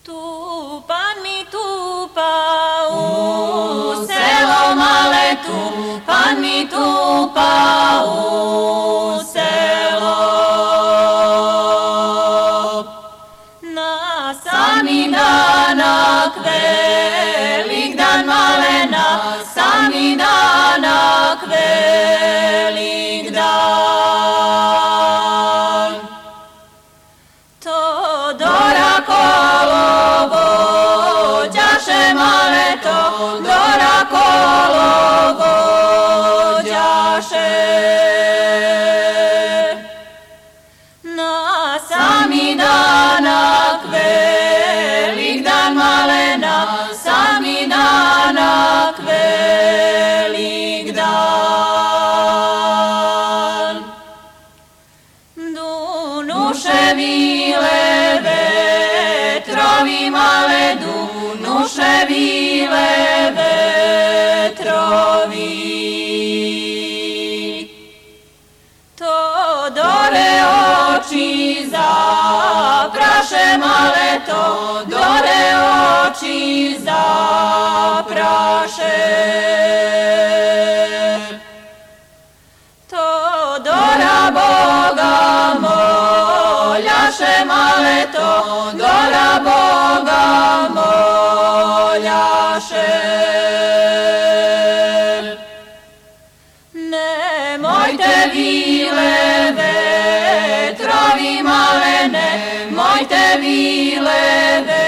Tupan mi tupa u selo male, tupan mi tupa u selo. Na sami danak velik dan malena, sami danak velik dan. To dora kolovođaše male, to dora kolovođaše. Na sami danak velik dan malena, sami danak velik dan. Dunuše vile vetrovi male, dunuše vile vetrovi. To dore oči zapraše male, to dore oči zapraše. To dora Boga moljaše male, to dora Boga moljaše. Nemojte vile vetrovi male, nemojte vile vetrovi.